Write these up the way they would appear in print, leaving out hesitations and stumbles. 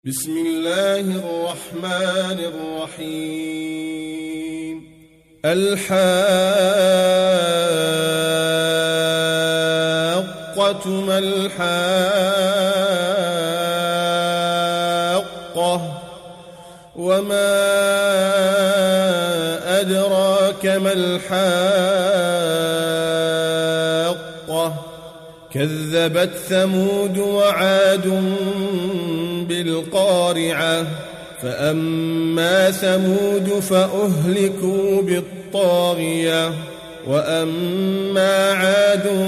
بسم الله الرحمن الرحيم الحاقة ما الحاقة وما أدراك ما الحاقة كذبت ثمود وعاد بالقارعة فأما ثمود فأهلكوا بالطاغية وأما عاد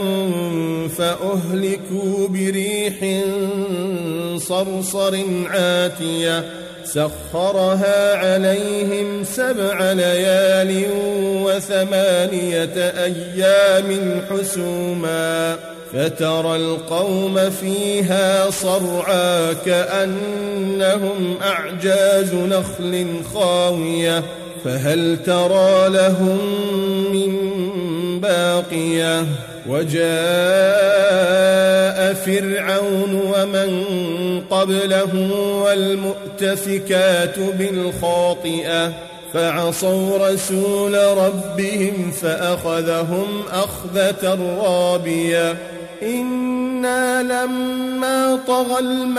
فأهلكوا بريح صرصر عاتية سخرها عليهم 7 ليال و8 أيام حسوما فترى القوم فيها صرعى كأنهم أعجاز نخل خاوية فهل ترى لهم من باقية وجاء فرعون ومن قبله والمؤتفكات بالخاطئة فعصوا رسول ربهم فأخذهم أخذة رابية إنا لما طغى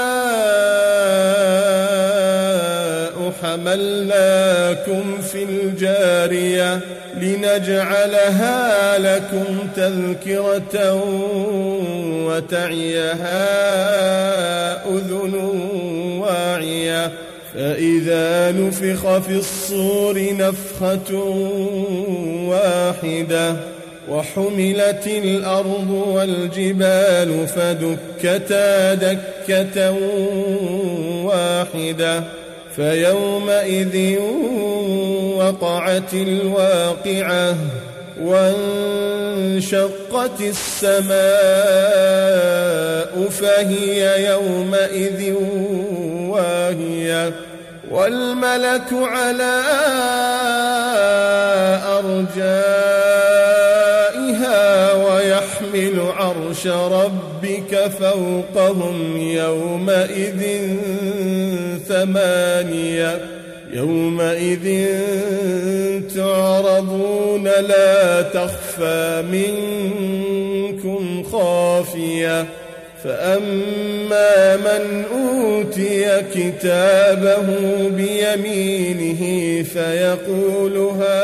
الماء حملناكم في الجارية لنجعلها لكم تذكرة وتعيها أذن واعية فإذا نفخ في الصور نفخة واحدة وحملت الأرض والجبال فدكتا دكة واحدة فيومئذ وقعت الواقعة وانشقت السماء فهي يومئذ واهية والملك على أرجائها ويحمل عرش ربك فوقهم يومئذ 8 يومئذ تعرضون لا تخفى منكم خافية فأما من أوتي كتابه بيمينه فيقول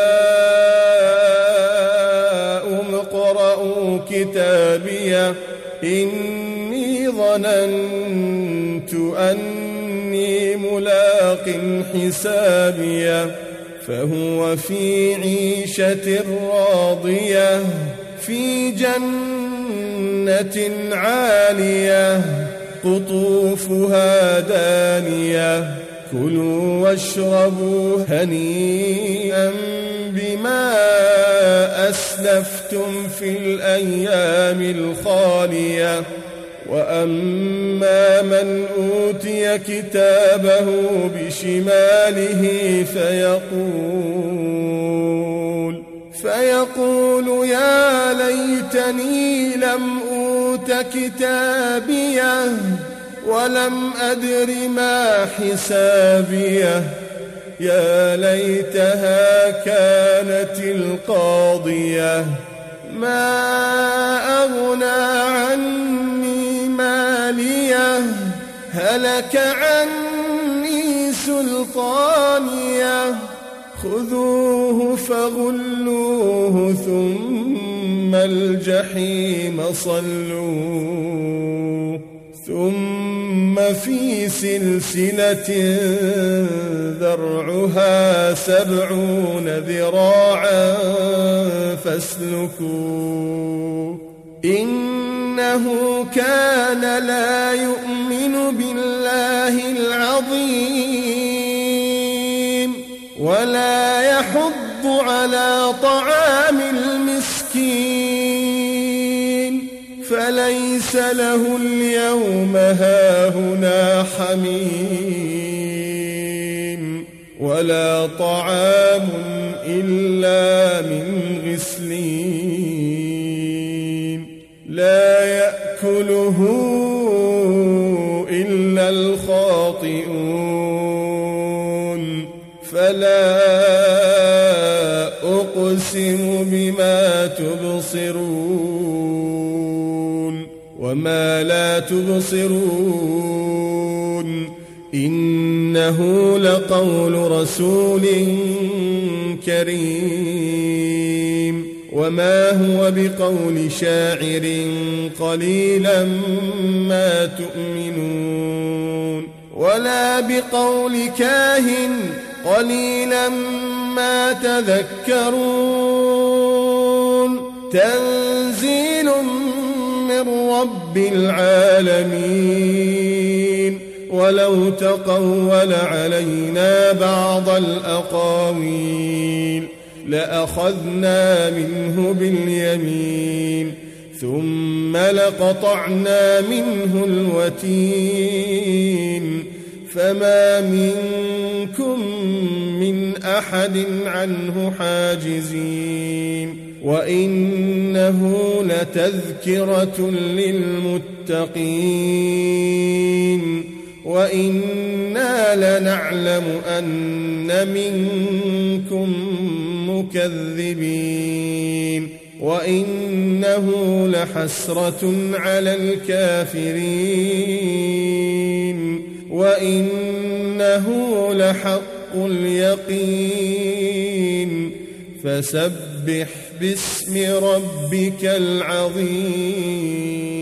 هاؤم اقرءوا كتابيه إني ظننت أني ملاق حسابيه فهو في عيشة راضية في جنة عالية قطوفها دانية كلوا واشربوا هنيئا بما أسلفتم في الأيام الخالية وأما من أوتي كتابه بشماله فيقول يا ليتني لم أوت كتابيه ولم أدر ما حسابيه يا ليتها كانت القاضية ما أغنى عني ماليه هلك عني سلطانيه خذوه فغلوه ثم الجحيم صلوه ثم في سلسلة ذرعها 70 ذراعا فاسلكوه إنه كان لا يؤمن بالله العظيم ولا يحض على طعام المسكين فليس له اليوم هاهنا حميم ولا طعام إلا من غسلين لا يأكله إلا الخاطئون فلا أقسم بما تبصرون وما لا تبصرون إنه لقول رسول كريم وما هو بقول شاعر قليلا ما تؤمنون ولا بقول كاهن قليلا ما تذكرون تنزيل من رب العالمين ولو تقول علينا بعض الأقاويل لأخذنا منه باليمين ثم لقطعنا منه الوتين فما منكم من أحد عنه حاجزين وإنه لتذكرة للمتقين وإنا لنعلم أن منكم مكذبين وإنه لحسرة على الكافرين وإنه لحق اليقين فسبح باسم ربك العظيم.